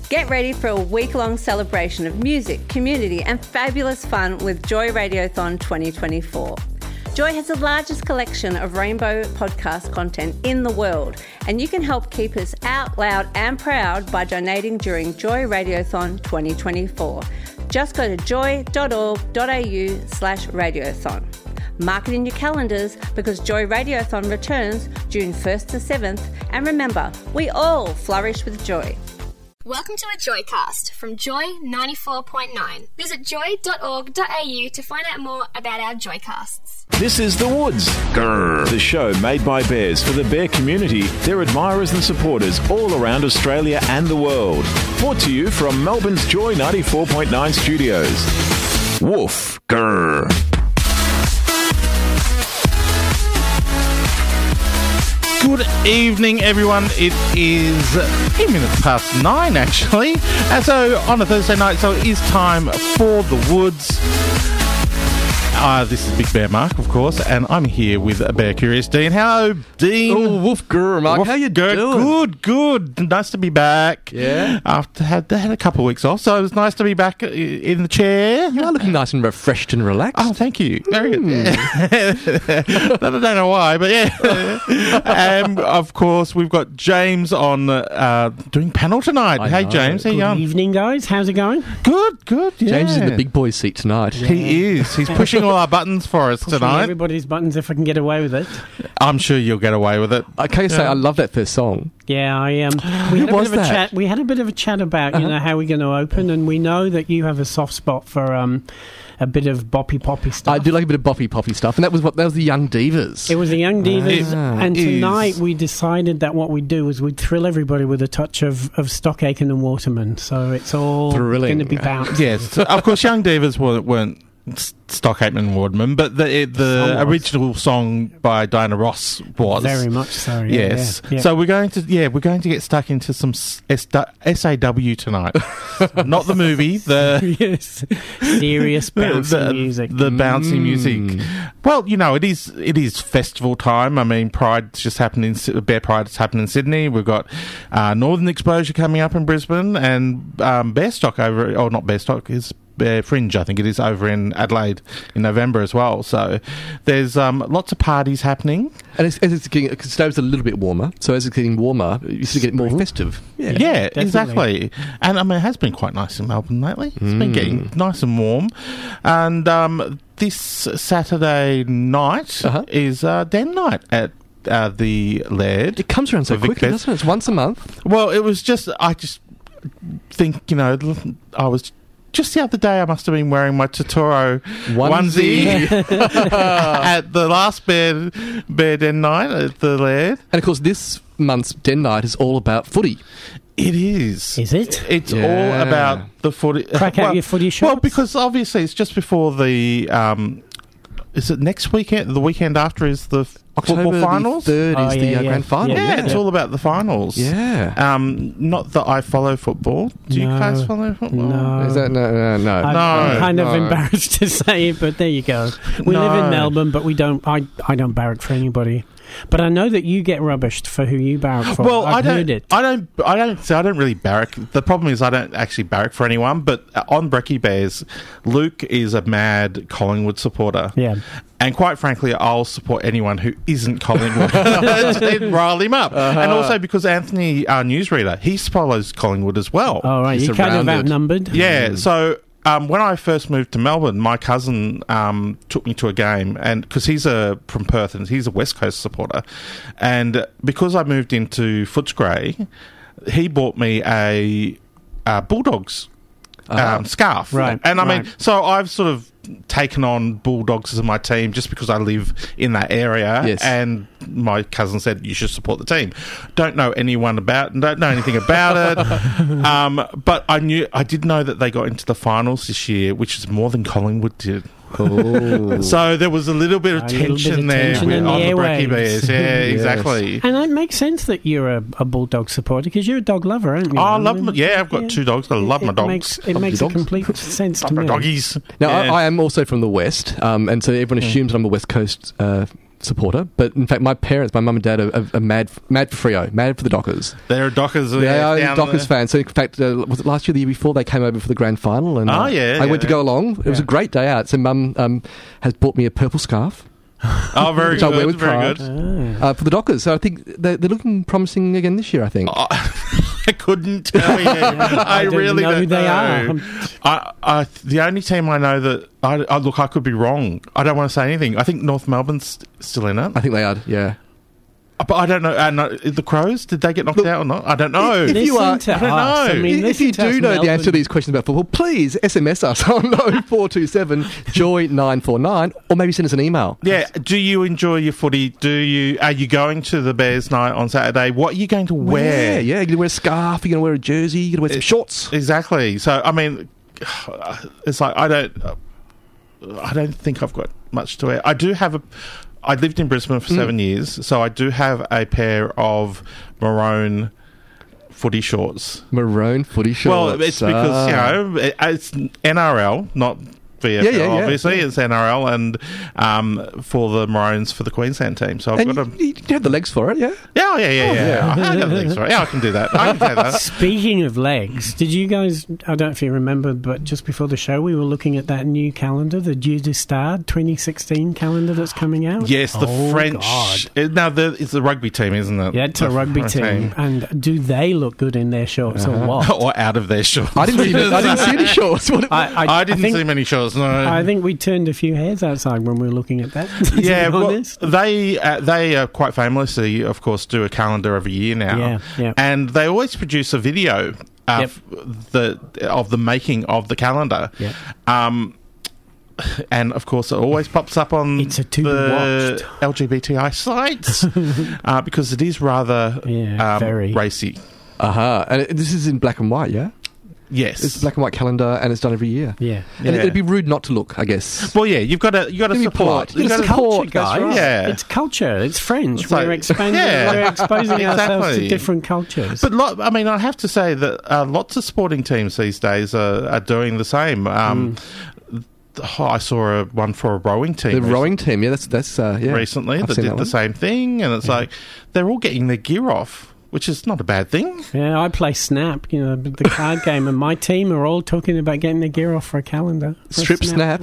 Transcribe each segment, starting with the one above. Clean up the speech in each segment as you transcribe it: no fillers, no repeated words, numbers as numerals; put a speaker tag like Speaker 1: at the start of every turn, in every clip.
Speaker 1: Get ready for a week-long celebration of music, community and fabulous fun with Joy Radiothon 2024. Joy has the largest collection of rainbow podcast content in the world, and you can help keep us out loud and proud by donating during Joy Radiothon 2024. Just go to joy.org.au/radiothon. Mark it in your calendars because Joy Radiothon returns June 1st to 7th, and remember, we all flourish with joy.
Speaker 2: Welcome to a Joycast from Joy 94.9. Visit joy.org.au to find out more about our Joycasts.
Speaker 3: This is The Woods, Grrr, the show made by bears for the bear community, their admirers and supporters all around Australia and the world. Brought to you from Melbourne's Joy 94.9 studios. Woof, grrr.
Speaker 4: Good evening, everyone. It is 8 minutes past 9, actually. And so, on a Thursday night, so it is time for The Woods. This is Big Bear Mark, of course, and I'm here with Bear Curious Dean. Hello, Dean.
Speaker 5: Oh, woof, grr, Mark. How you doing?
Speaker 4: Good. Nice to be back.
Speaker 5: Yeah.
Speaker 4: After had a couple of weeks off, so it was nice to be back in the chair.
Speaker 5: You are looking nice and refreshed and relaxed.
Speaker 4: Oh, thank you. Very good. I don't know why, but yeah. And of course, we've got James on doing panel tonight. Hey, James, how you going?
Speaker 6: Good evening, guys. How's it going?
Speaker 4: Good. Yeah.
Speaker 5: James is in the big boy seat tonight.
Speaker 4: Yeah. He is. He's pushing all our buttons for us tonight.
Speaker 6: Everybody's buttons if I can get away with it.
Speaker 4: I'm sure you'll get away with it.
Speaker 5: I can't say I love that first song.
Speaker 6: Yeah, we had a bit of a chat. We had a bit of a chat about how we're going to open, and we know that you have a soft spot for a bit of boppy poppy stuff.
Speaker 5: I do like a bit of boppy poppy stuff, and that was the Young Divas.
Speaker 6: It was the Young Divas, and tonight we decided that what we'd do was we'd thrill everybody with a touch of Stock Aitken and Waterman. So it's all going to be bounced.
Speaker 4: Yes, of course, Young Divas weren't Stock Aitken and Waterman, but the original song by Diana Ross was
Speaker 6: very much so.
Speaker 4: Yes.
Speaker 6: Yeah.
Speaker 4: So we're going to get stuck into some SAW tonight, not the movie.
Speaker 6: Serious bouncy music.
Speaker 4: The bouncy music. Well, it is festival time. I mean, Pride's just happened Bear Pride has happened in Sydney. We've got Northern Exposure coming up in Brisbane, and Bearstock not Bearstock is Fringe, I think it is, over in Adelaide in November as well. So there's lots of parties happening.
Speaker 5: And as it's getting, because Stowe's a little bit warmer, so as it's getting warmer, you used to get more festive.
Speaker 4: Yeah, exactly. And I mean, it has been quite nice in Melbourne lately. It's been getting nice and warm. And this Saturday night is Den night at the Laird.
Speaker 5: It comes around so quickly, doesn't it? It's once a month.
Speaker 4: Well, I just think, I was... Just the other day, I must have been wearing my Totoro onesie at the last Bear Den night at the Laird.
Speaker 5: And of course, this month's Den night is all about footy.
Speaker 4: It is.
Speaker 6: Is it?
Speaker 4: It's all about the footy.
Speaker 6: Crack out your footy shorts?
Speaker 4: Well, because obviously it's just before the... is it next weekend? The weekend after is the football finals?
Speaker 5: October 3rd is the grand final.
Speaker 4: Yeah, it's all about the finals.
Speaker 5: Yeah.
Speaker 4: Not that I follow football. Do you guys follow football?
Speaker 5: No. Is that no?
Speaker 6: I'm kind of embarrassed to say it, but there you go. We live in Melbourne, but we don't. I don't barrack for anybody. But I know that you get rubbished for who you barrack for.
Speaker 4: Well,
Speaker 6: I've heard it.
Speaker 4: I don't really barrack. The problem is I don't actually barrack for anyone. But on Brekkie Bears, Luke is a mad Collingwood supporter.
Speaker 6: Yeah.
Speaker 4: And quite frankly, I'll support anyone who isn't Collingwood to rile him up. And also because Anthony, our newsreader, he follows Collingwood as well.
Speaker 6: Oh, right. You're kind of outnumbered.
Speaker 4: Yeah. So when I first moved to Melbourne, my cousin took me to a game, and because he's from Perth and he's a West Coast supporter, and because I moved into Footscray, he bought me a Bulldogs scarf.
Speaker 6: Right.
Speaker 4: And I mean, so I've sort of taken on Bulldogs as my team just because I live in that area.
Speaker 5: Yes.
Speaker 4: And my cousin said you should support the team. Don't know anything about it. But I did know that they got into the finals this year, which is more than Collingwood did.
Speaker 5: Oh.
Speaker 4: So there was a little bit of tension there on the Brekkie Bears. Yeah,
Speaker 5: Yes.
Speaker 4: exactly.
Speaker 6: And it makes sense that you're a Bulldog supporter because you're a dog lover, aren't you?
Speaker 4: Oh, I love them. Yeah, I've got two dogs. I love my dogs.
Speaker 6: It makes a complete sense to
Speaker 4: My
Speaker 6: me.
Speaker 4: doggies.
Speaker 5: Now, I am also from the West, and so everyone assumes that I'm a West Coast supporter, but in fact, my parents, my mum and dad, are mad for Freo, mad for the Dockers.
Speaker 4: They're Dockers.
Speaker 5: They are Dockers fans. So in fact, was it last year, the year before, they came over for the grand final, and I went to go along. It was a great day out. So mum has bought me a purple scarf.
Speaker 4: Oh, very
Speaker 5: which
Speaker 4: good.
Speaker 5: I wear with
Speaker 4: very
Speaker 5: pride
Speaker 4: good.
Speaker 5: For the Dockers. So I think they're looking promising again this year, I think.
Speaker 4: I couldn't tell you. I really
Speaker 6: know
Speaker 4: don't
Speaker 6: who they
Speaker 4: know.
Speaker 6: are.
Speaker 4: The only team I know that I could be wrong. I don't want to say anything. I think North Melbourne's still in it.
Speaker 5: I think they are, yeah.
Speaker 4: But I don't know. The Crows, did they get knocked out or not? I don't know.
Speaker 5: If you are,
Speaker 6: I don't
Speaker 4: know.
Speaker 6: I mean,
Speaker 5: if you do know the answer to these questions about football, please SMS us on 0427 Joy 949, or maybe send us an email.
Speaker 4: Yeah. Do you enjoy your footy? Are you going to the Bears night on Saturday? What are you going to wear?
Speaker 5: Yeah, you're going to wear a scarf, you're going to wear a jersey, you're going to wear some shorts.
Speaker 4: Exactly. So, I mean, it's like I don't think I've got much to wear. I lived in Brisbane for 7 years, so I do have a pair of maroon footy shorts.
Speaker 5: Maroon footy shorts.
Speaker 4: Well, it's because, it's NRL, not VFL, obviously. It's NRL, and for the Maroons for the Queensland team. So I've got
Speaker 5: you have the legs for it, yeah?
Speaker 4: Yeah. I got the legs for it. Yeah, I can do that. I can say that.
Speaker 6: Speaking of legs, did you guys, I don't know if you remember, but just before the show, we were looking at that new calendar, the Dieu du Stade 2016 calendar that's coming out?
Speaker 4: Yes, the French. It's the rugby team, isn't it?
Speaker 6: Yeah, it's a rugby team. And do they look good in their shorts or what?
Speaker 4: Or out of their shorts.
Speaker 5: I didn't see any shorts.
Speaker 4: I didn't see many shorts. No.
Speaker 6: I think we turned a few hairs outside when we were looking at that.
Speaker 4: Yeah, well, they quite famously, of course, do a calendar every year now.
Speaker 6: Yeah.
Speaker 4: And they always produce a video of the making of the calendar.
Speaker 6: Yep.
Speaker 4: And of course, it always pops up on the LGBTI sites because it is rather racy.
Speaker 5: And this is in black and white, yeah?
Speaker 4: Yes,
Speaker 5: it's a black and white calendar, and it's done every year.
Speaker 6: Yeah,
Speaker 5: and it'd be rude not to look, I guess.
Speaker 4: Well, yeah, you've got to support.
Speaker 6: It's culture, guys. Right. Yeah, it's culture. It's French. We're exposing ourselves to different cultures.
Speaker 4: But I have to say that lots of sporting teams these days are doing the same. I saw one for a rowing team.
Speaker 5: The rowing team, yeah, that's
Speaker 4: recently that did the same thing, and it's like they're all getting their gear off. Which is not a bad thing.
Speaker 6: Yeah, I play Snap, the card game, and my team are all talking about getting their gear off for a calendar.
Speaker 5: Strip Snap.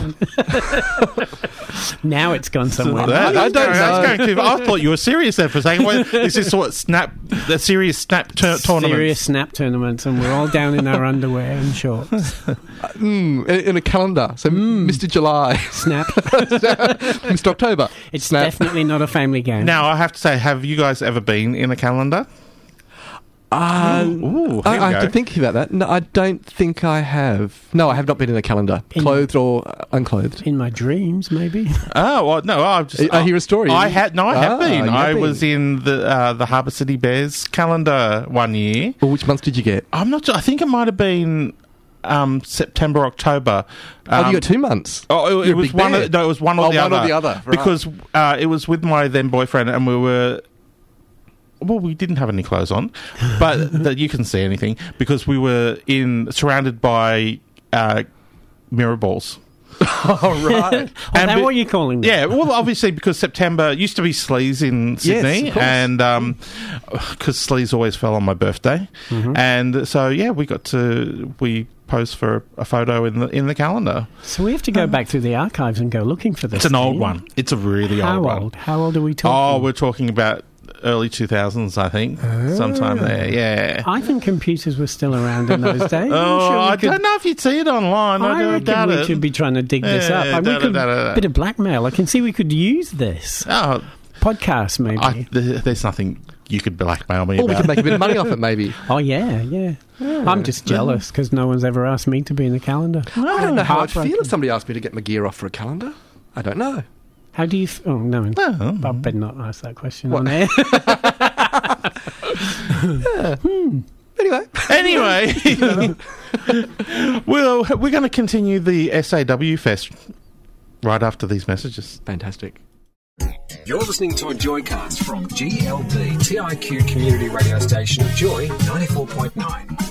Speaker 6: Now it's gone somewhere.
Speaker 4: I thought you were serious there for a second. Is this the serious Snap tournament?
Speaker 6: Serious Snap tournaments, and we're all down in our underwear and shorts.
Speaker 5: In a calendar. So Mr. July.
Speaker 6: Snap.
Speaker 5: Mr. October.
Speaker 6: It's definitely not a family game.
Speaker 4: Now, I have to say, have you guys ever been in a calendar?
Speaker 5: I have to think about that. No, I don't think I have. No, I have not been in a calendar, clothed or unclothed.
Speaker 6: In my dreams, maybe.
Speaker 4: Oh, well, no,
Speaker 5: I hear a story.
Speaker 4: I have been. I was in the Harbour City Bears calendar one year.
Speaker 5: Well, which months did you get?
Speaker 4: I'm not sure. I think it might have been September, October.
Speaker 5: You got 2 months.
Speaker 4: Oh, it was one. It was one or the other.
Speaker 5: One or the other, right.
Speaker 4: Because it was with my then boyfriend, and we were. Well, we didn't have any clothes on, but that you can see anything because we were surrounded by mirror balls.
Speaker 5: Oh, right.
Speaker 6: And that what you're calling them?
Speaker 4: Yeah, well, obviously because September used to be Sleaze in Sydney, and because Sleaze always fell on my birthday, and so we posed for a photo in the calendar.
Speaker 6: So we have to go back through the archives and go looking for this.
Speaker 4: It's an old one. It's a really old one.
Speaker 6: How old are we talking?
Speaker 4: Oh, we're talking about early 2000s, I think. Sometime there, yeah.
Speaker 6: I think computers were still around in those days.
Speaker 4: I don't know if you'd see it online. I
Speaker 6: reckon we should be trying to dig this up. A bit of blackmail. I can see we could use this. Podcast, maybe.
Speaker 4: There's nothing you could blackmail me about.
Speaker 5: We could make a bit of money off it, maybe.
Speaker 6: Oh, yeah. I'm just jealous because no one's ever asked me to be in the calendar.
Speaker 5: I don't know how I'd feel if somebody asked me to get my gear off for a calendar. I don't know.
Speaker 6: How do you... Oh, no. I better not ask that question on air.
Speaker 5: Anyway.
Speaker 4: We're going to continue the SAW Fest right after these messages.
Speaker 5: Fantastic.
Speaker 7: You're listening to a Joycast from GLB, TIQ community radio station of Joy 94.9.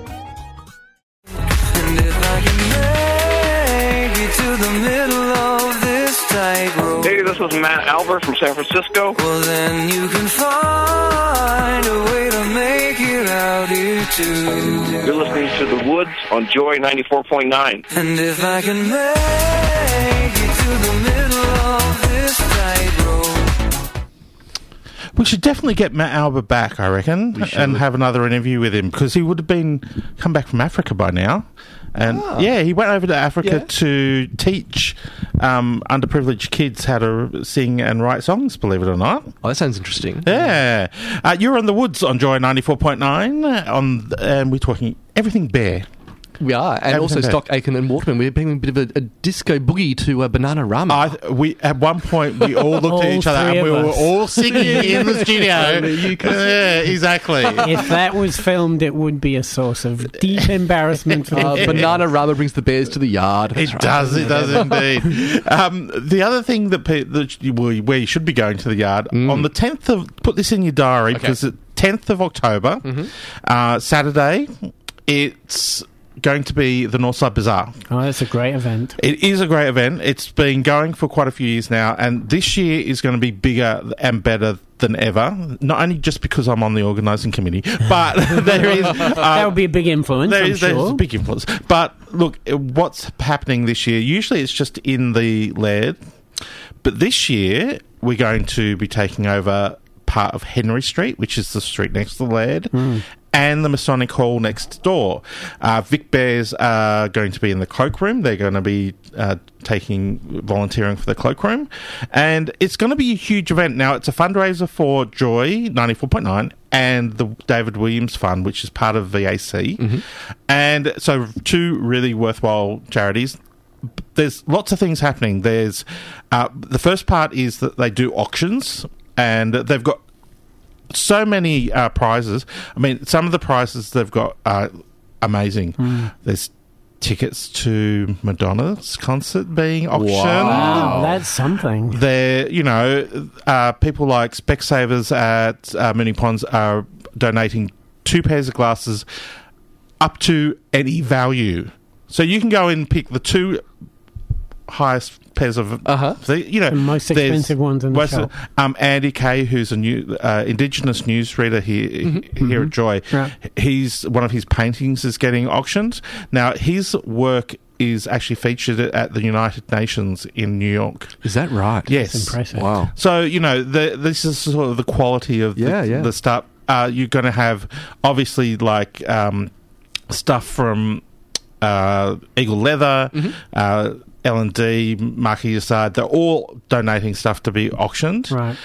Speaker 8: And if I can make it to the middle of this tightrope.
Speaker 9: Hey, this
Speaker 8: is Matt Albert from San Francisco.
Speaker 9: Well, then you can find a way to make it out here too.
Speaker 8: You're listening to The Woods on Joy 94.9.
Speaker 9: And if I can make it to the middle of this tightrope.
Speaker 4: We should definitely get Matt Albert back, I reckon, and have another interview with him, because he would have come back from Africa by now. And he went over to Africa to teach underprivileged kids how to sing and write songs, believe it or not.
Speaker 5: Oh, that sounds interesting.
Speaker 4: Yeah. You're on The Woods on Joy 94.9, and we're talking everything bear.
Speaker 5: We are, and also Stock Aitken and Waterman. We're bringing a bit of a disco boogie to Bananarama.
Speaker 4: At one point, we all looked at each other and we were all singing in the studio. Yeah, exactly.
Speaker 6: If that was filmed, it would be a source of deep embarrassment for
Speaker 5: Bananarama brings the bears to the yard.
Speaker 4: It does indeed. The other thing where you should be going to the yard, on the 10th of... Put this in your diary, because the 10th of October, Saturday, it's... going to be the Northside Bazaar.
Speaker 6: Oh, that's a great event.
Speaker 4: It is a great event. It's been going for quite a few years now, and this year is going to be bigger and better than ever. Not only just because I'm on the organising committee, but there is...
Speaker 6: that would be a big influence,
Speaker 4: There's a big influence. But look, what's happening this year, usually it's just in the Laird, but this year we're going to be taking over part of Henry Street, which is the street next to the Laird, and the Masonic Hall next door. Vic Bears are going to be in the cloakroom. They're going to be volunteering for the cloakroom. And it's going to be a huge event. Now, it's a fundraiser for Joy 94.9 and the David Williams Fund, which is part of VAC. And so 2 really worthwhile charities. There's lots of things happening. There's the first part is that they do auctions, and they've got so many prizes. I mean, some of the prizes they've got are amazing. There's tickets to Madonna's concert being auctioned.
Speaker 6: Wow, that's something.
Speaker 4: There, people like Specsavers at Moonee Ponds are donating 2 pairs of glasses up to any value. So you can go and pick the 2 highest pairs of
Speaker 6: the most expensive ones in the shop.
Speaker 4: Andy Kay, who's a new Indigenous newsreader here at Joy, he's one of his paintings is getting auctioned. Now his work is actually featured at the United Nations in New York.
Speaker 5: Is that right?
Speaker 4: Yes.
Speaker 6: That's impressive.
Speaker 5: Wow.
Speaker 4: So this is sort of the quality of the stuff. You're going to have obviously like stuff from Eagle Leather, L&D, Marquis de Sade, they're all donating stuff to be auctioned.
Speaker 6: Right.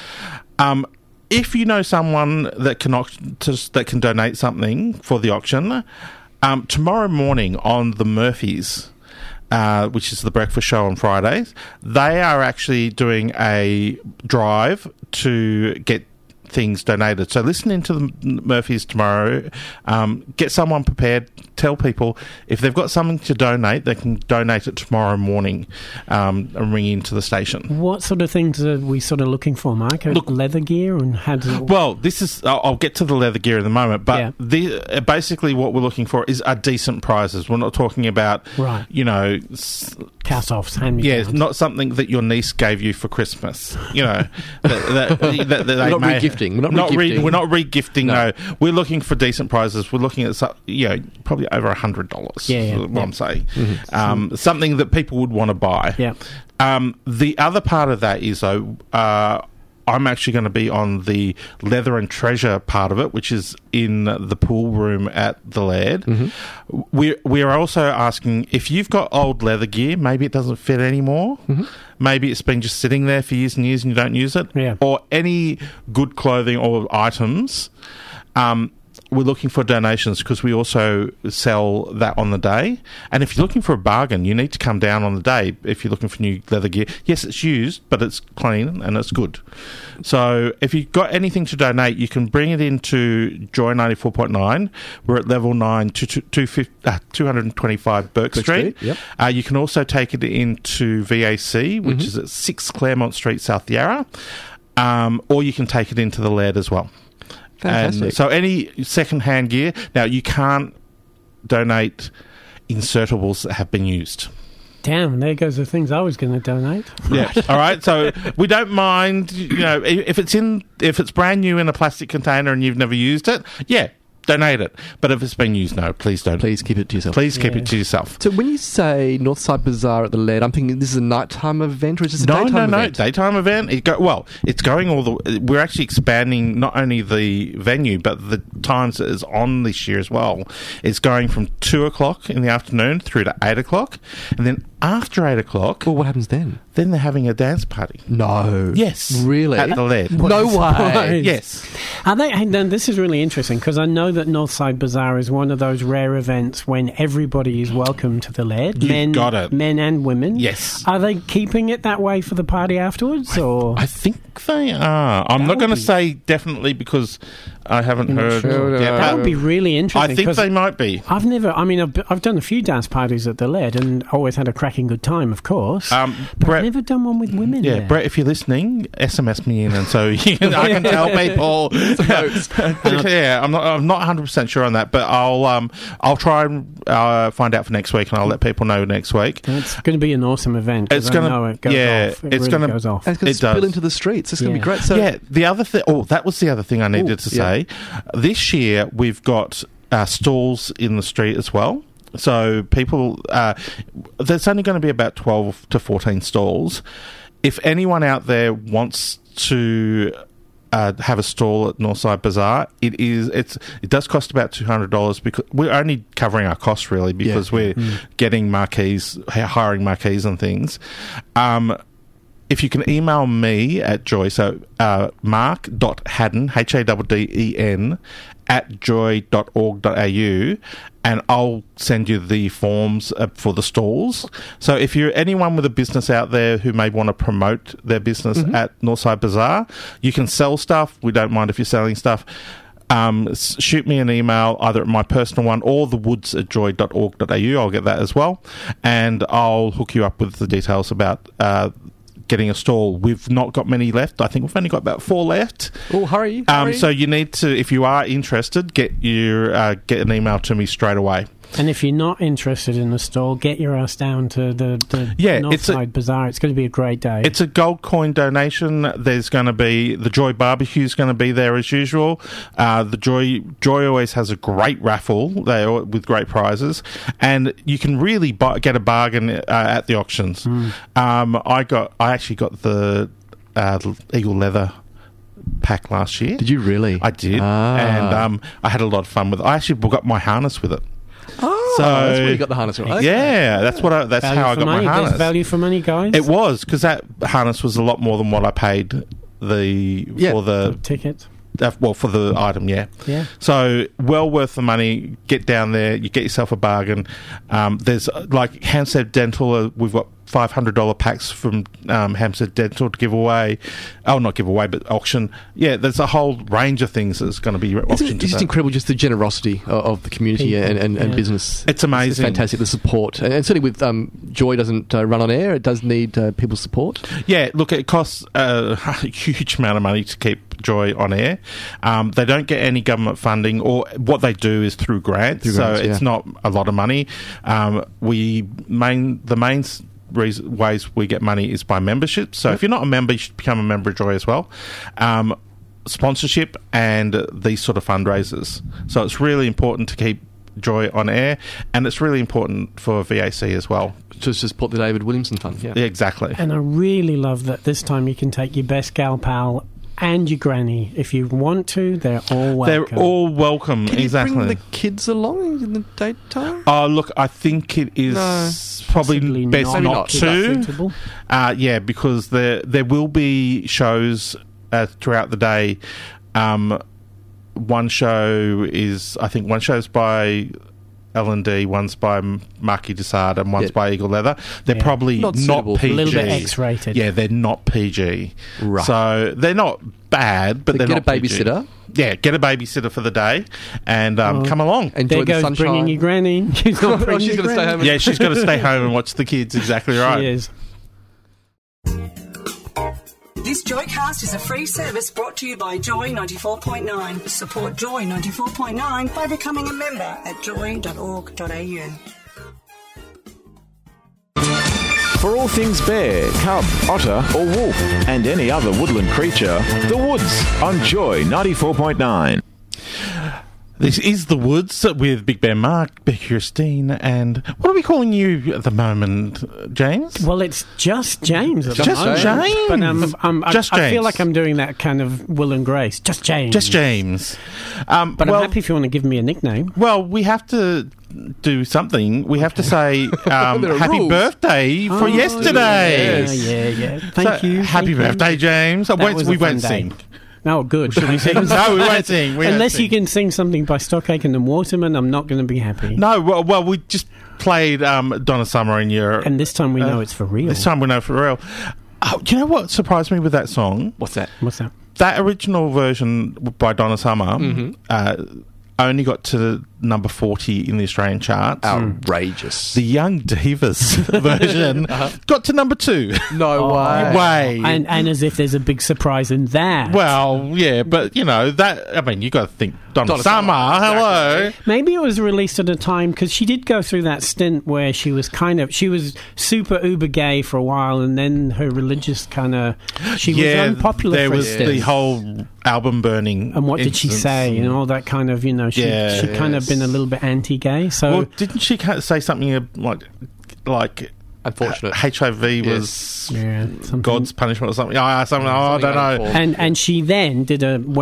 Speaker 4: If you know someone that can donate something for the auction, tomorrow morning on the Murphys, which is the breakfast show on Fridays, they are actually doing a drive to get things donated. So listen into the Murphys tomorrow. Get someone prepared. Tell people if they've got something to donate, they can donate it tomorrow morning and ring into the station.
Speaker 6: What sort of things are we sort of looking for, Mark? Leather gear and how does it...
Speaker 4: Well, this is... I'll get to the leather gear in a moment, but basically what we're looking for is decent prizes. We're not talking about,
Speaker 6: cast-offs, hand-me-downs.
Speaker 4: Yeah, not something that your niece gave you for Christmas. that
Speaker 5: we're not re-gifting.
Speaker 4: We're not re-gifting, no. We're looking for decent prizes. We're looking at, probably over $100. What I'm saying. Something that people would want to buy.
Speaker 6: Yeah.
Speaker 4: The other part of that is, though, I'm actually going to be on the leather and treasure part of it, which is in the pool room at the Laird. We are also asking if you've got old leather gear, maybe it doesn't fit anymore. Maybe it's been just sitting there for years and years and you don't use it. Or any good clothing or items. We're looking for donations because we also sell that on the day. And if you're looking for a bargain, you need to come down on the day if you're looking for new leather gear. Yes, it's used, but it's clean and it's good. So if you've got anything to donate, you can bring it into Joy 94.9. We're at level 9, 225 Burke Street. You can also take it into VAC, which is at 6 Claremont Street, South Yarra. Or you can take it into the Laird as well.
Speaker 5: Fantastic.
Speaker 4: And so any second-hand gear... Now, you can't donate insertables that have been used.
Speaker 6: Damn, there goes the things I was going to donate.
Speaker 4: Yeah. All right. So we don't mind, if it's brand new in a plastic container and you've never used it, yeah, donate it. But if it's been used, no, please don't.
Speaker 5: Please keep it to yourself.
Speaker 4: Please keep it to yourself.
Speaker 5: So when you say Northside Bazaar at the Lead, I'm thinking this is a nighttime event, or is this a daytime event?
Speaker 4: No, daytime event. It's going we're actually expanding not only the venue, but the times it is on this year as well. It's going from 2:00 in the afternoon through to 8:00, and then after 8:00...
Speaker 5: Well, what happens then?
Speaker 4: Then they're having a dance party.
Speaker 5: No.
Speaker 4: Yes.
Speaker 5: Really?
Speaker 4: At the Lead.
Speaker 5: No way.
Speaker 4: Yes.
Speaker 6: Then this is really interesting, because I know that Northside Bazaar is one of those rare events when everybody is welcome to the Lead.
Speaker 4: Got it.
Speaker 6: Men and women.
Speaker 4: Yes.
Speaker 6: Are they keeping it that way for the party afterwards?
Speaker 4: I think they are. I'm not going to say definitely because I haven't heard.
Speaker 5: Sure.
Speaker 6: That would be really interesting.
Speaker 4: I think they might be.
Speaker 6: I've done a few dance parties at the Lead and always had a cracking good time, of course. But
Speaker 4: Brett,
Speaker 6: I've never done one with women.
Speaker 4: Yeah,
Speaker 6: there.
Speaker 4: Brett, if you're listening, SMS me in, and so I can tell people. Yeah, I'm not 100% sure on that, but I'll try and find out for next week, and I'll let people know next week.
Speaker 6: It's going to be an awesome event.
Speaker 4: It's going to,
Speaker 6: it goes off. It goes off.
Speaker 5: And it's going to spill into the streets. It's going to be great. So
Speaker 4: the other thing. Oh, that was the other thing I needed to say. This year we've got stalls in the street as well. So people, there's only going to be about 12 to 14 stalls. If anyone out there wants to have a stall at Northside Bazaar, it does cost about $200 because we're only covering our costs really because we're getting marquees, hiring marquees and things. If you can email me at Joy, so mark.hadden, HADDEN, @joy.org.au, and I'll send you the forms for the stalls. So if you're anyone with a business out there who may want to promote their business at Northside Bazaar, you can sell stuff. We don't mind if you're selling stuff. Shoot me an email, either at my personal one or thewoods@joy.org.au. I'll get that as well. And I'll hook you up with the details about getting a stall. We've not got many left. I think we've only got about 4 left.
Speaker 5: Oh, hurry.
Speaker 4: So you need to, if you are interested, get an email to me straight away.
Speaker 6: And if you're not interested in the stall, get your ass down to the Northside Bazaar. It's going to be a great day.
Speaker 4: It's a gold coin donation. There's going to be the Joy Barbecue's going to be there as usual. The Joy always has a great raffle with great prizes, and you can really get a bargain at the auctions. I actually got the Eagle Leather pack last year.
Speaker 5: Did you really?
Speaker 4: I did, and I had a lot of fun with it. I actually got my harness with it.
Speaker 5: Oh, so that's where you got the harness from. Okay.
Speaker 4: Yeah, that's how I got my harness.
Speaker 6: There's value for money, guys.
Speaker 4: It was, because that harness was a lot more than what I paid for the
Speaker 6: ticket.
Speaker 4: For the item, yeah. So well worth the money. Get down there, you get yourself a bargain. There's like Hampstead Dental. We've got $500 packs from Hampstead Dental to give away. Oh, not give away, but auction. Yeah, there's a whole range of things that's going to be auctioned.
Speaker 5: It's just incredible, just the generosity of the community and business.
Speaker 4: It's amazing.
Speaker 5: It's fantastic, the support. And certainly with Joy doesn't run on air, it does need people's support.
Speaker 4: Yeah, look, it costs a huge amount of money to keep Joy on air. They don't get any government funding, or what they do is through grants. It's not a lot of money. The main ways we get money is by membership. So if you're not a member, you should become a member of Joy as well. Sponsorship and these sort of fundraisers. So it's really important to keep Joy on air, and it's really important for VAC as well.
Speaker 5: To support the David Williamson Fund.
Speaker 4: Yeah, exactly.
Speaker 6: And I really love that this time you can take your best gal pal and your granny. If you want to, they're all welcome.
Speaker 4: They're all welcome,
Speaker 5: Can
Speaker 4: exactly.
Speaker 5: you bring the kids along in the daytime?
Speaker 4: Oh, look, I think it is probably best not to. Yeah, because there will be shows throughout the day. One show is by L&D, one's by Marquis de Sade, and one's by Eagle Leather. They're probably not PG.
Speaker 6: A little bit X-rated.
Speaker 4: Yeah, they're not PG.
Speaker 5: Right.
Speaker 4: So they're not bad, but they're not
Speaker 5: PG. Get a babysitter.
Speaker 4: Yeah, get a babysitter for the day and come along.
Speaker 5: Enjoy the sunshine.
Speaker 6: Bringing your granny. She's not bringing
Speaker 5: she's going to stay home.
Speaker 4: Yeah, she's got to stay home and watch the kids. Exactly right.
Speaker 6: She is.
Speaker 10: This Joycast is a free service brought to you by Joy 94.9. Support Joy 94.9 by becoming a member at joy.org.au.
Speaker 3: For all things bear, cub, otter or wolf and any other woodland creature, The Woods on Joy 94.9.
Speaker 4: This is The Woods with Big Bear Mark, Becky Christine, and what are we calling you at the moment, James?
Speaker 6: Well, it's just James at the moment.
Speaker 4: James.
Speaker 6: But
Speaker 4: Just
Speaker 6: I feel
Speaker 4: James.
Speaker 6: like I'm doing that kind of Will and Grace. Just James.
Speaker 4: Just James.
Speaker 6: But I'm happy if you want to give me a nickname.
Speaker 4: Well, we have to do something. We have to say happy
Speaker 5: rules.
Speaker 4: birthday for yesterday.
Speaker 6: Yeah. Thank you.
Speaker 4: Happy birthday, James. We won't sing.
Speaker 6: No, good.
Speaker 4: Should we sing? No, we won't sing.
Speaker 6: Unless you can sing something by Stockaken and Waterman, I'm not going to be happy.
Speaker 4: No, well, we just played Donna Summer in your...
Speaker 6: And this time we know it's for real.
Speaker 4: This time we know for real. Oh, do you know what surprised me with that song?
Speaker 5: What's that?
Speaker 4: That original version by Donna Summer only got to number 40 in the Australian charts.
Speaker 5: Outrageous.
Speaker 4: The Young Divas version got to number 2.
Speaker 5: No way.
Speaker 6: And as if there's a big surprise in that.
Speaker 4: Well, yeah, but, you know, that... I mean, you got to think Donna Summer, hello.
Speaker 6: Maybe it was released at a time, because she did go through that stint where she was super uber gay for a while, and then her religious she was unpopular
Speaker 4: there
Speaker 6: for
Speaker 4: was
Speaker 6: a stint.
Speaker 4: the whole album burning.
Speaker 6: And what did she say? And all that kind of, she kind of been a little bit anti-gay. So,
Speaker 4: well, didn't she say something like
Speaker 5: unfortunate
Speaker 4: HIV was God's punishment or something? I don't know.
Speaker 6: And she then did a big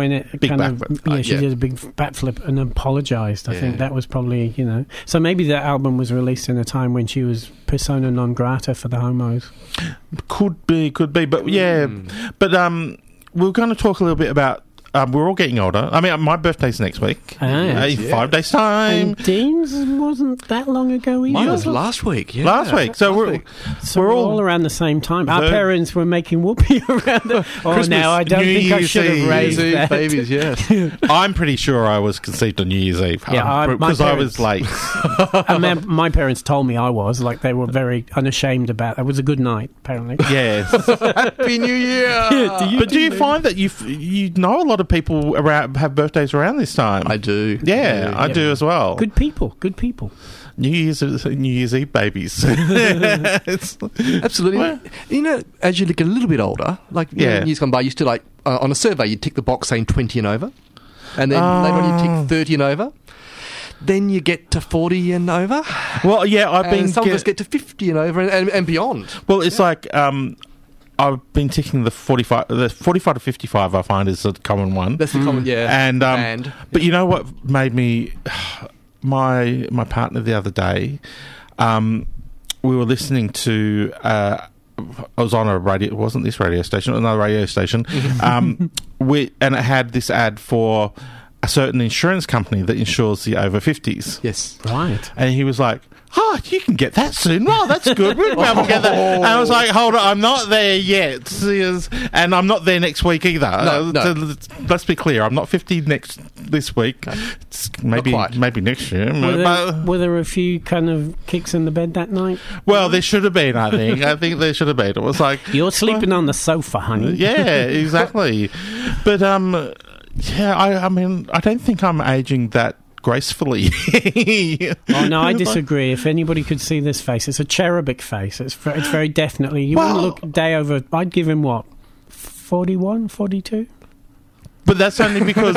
Speaker 4: backflip.
Speaker 6: backflip and apologised. I think that was probably So maybe that album was released in a time when she was persona non grata for the homos.
Speaker 4: Could be, but but we're going to talk a little bit about. We're all getting older. I mean, my birthday's next week. 5 days' time.
Speaker 6: And Dean's wasn't that long ago either.
Speaker 5: Mine was last week. Yeah.
Speaker 4: Last week. So we're all
Speaker 6: around the same time. Our parents were making whoopee around the... Now I don't think I should have raised that.
Speaker 5: Babies, yes.
Speaker 4: I'm pretty sure I was conceived on New Year's Eve. Because I was late.
Speaker 6: My parents told me I was. Like, they were very unashamed about it. It was a good night, apparently.
Speaker 4: Yes.
Speaker 5: Happy New Year!
Speaker 4: Do you find that you know a lot of people have birthdays around this time?
Speaker 5: I do.
Speaker 4: Yeah, I do as well.
Speaker 6: Good people.
Speaker 4: New Year's Eve babies.
Speaker 5: Absolutely. Well, as you look a little bit older, like years gone by, you used to on a survey, you'd tick the box saying 20 and over. And then later on you tick 30 and over. Then you get to 40 and over.
Speaker 4: Well, yeah,
Speaker 5: some of us get to 50 and over and beyond.
Speaker 4: Well, it's like... I've been ticking the 45 to 55. I find is a common one.
Speaker 5: That's the common, yeah.
Speaker 4: And but you know what made me my partner the other day? We were listening to. I was on a radio. It wasn't this radio station. Another radio station. And it had this ad for a certain insurance company that insures the over 50s.
Speaker 5: Yes,
Speaker 6: right.
Speaker 4: And he was like, "Oh, you can get that soon. Well, that's good. We'll be able to get that." And I was like, "Hold on, I'm not there yet, and I'm not there next week either."
Speaker 5: No.
Speaker 4: So let's be clear. I'm not 50 this week.
Speaker 5: No.
Speaker 4: It's maybe next year.
Speaker 6: Were there a few kind of kicks in the bed that night?
Speaker 4: Well, there should have been. I think there should have been. It was like,
Speaker 6: you're sleeping on the sofa, honey.
Speaker 4: Yeah, exactly. But I mean, I don't think I'm aging that gracefully.
Speaker 6: Oh no, I disagree. If anybody could see this face, it's a cherubic face. It's very definitely. You wouldn't look day over. I'd give him 41, 42.
Speaker 4: But that's only because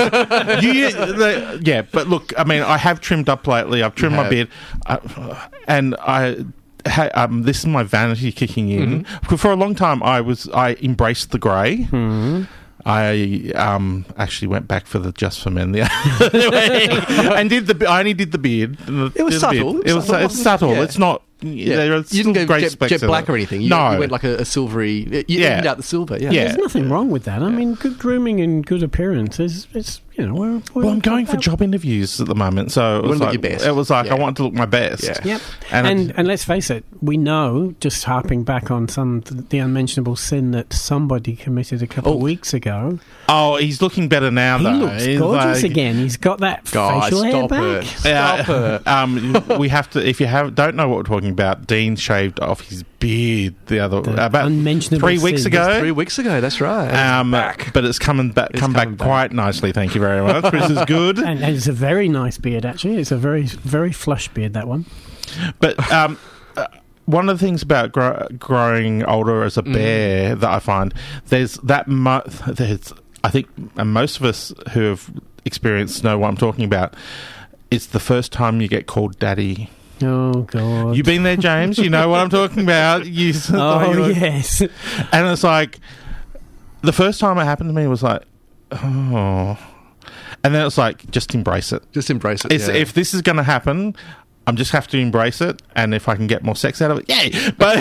Speaker 4: but look, I mean, I have trimmed up lately. I've trimmed my beard, and this is my vanity kicking in. Mm-hmm. For a long time, I embraced the grey. Mm-hmm. I actually went back for the Just for Men the other way and I only did the beard.
Speaker 5: It was subtle.
Speaker 4: It's subtle. Yeah. It's not. Yeah.
Speaker 5: You didn't go jet black or anything. You went like a silvery. You evened out the silver. Yeah.
Speaker 6: There's nothing wrong with that. I mean, good grooming and good appearance is we're
Speaker 4: I'm going for job interviews at the moment, so it was like, your best. It was like I want to look my best.
Speaker 5: Yeah.
Speaker 6: Yep. And let's face it, we know, just harping back on the unmentionable sin that somebody committed a couple of weeks ago.
Speaker 4: Oh, he's looking better now.
Speaker 6: He
Speaker 4: though.
Speaker 6: Looks gorgeous again. He's got that facial hair back.
Speaker 5: Stop it.
Speaker 4: We have to. If you don't know what we're talking about, Dean shaved off his beard about 3 weeks ago.
Speaker 5: 3 weeks ago, that's right.
Speaker 4: But it's come back quite nicely. Thank you very much, which is good.
Speaker 6: And it's a very nice beard, actually. It's a very, very flush beard, that one.
Speaker 4: But one of the things about growing older as a bear that I find, there's I think, and most of us who have experienced know what I'm talking about, it's the first time you get called daddy.
Speaker 6: Oh, God.
Speaker 4: You've been there, James. You know what I'm talking about.
Speaker 6: Yes.
Speaker 4: And it's like, the first time it happened to me was like, oh. And then it's like, just embrace it.
Speaker 5: Just embrace it.
Speaker 4: If this is going to happen, I'm just have to embrace it, and if I can get more sex out of it, yay! But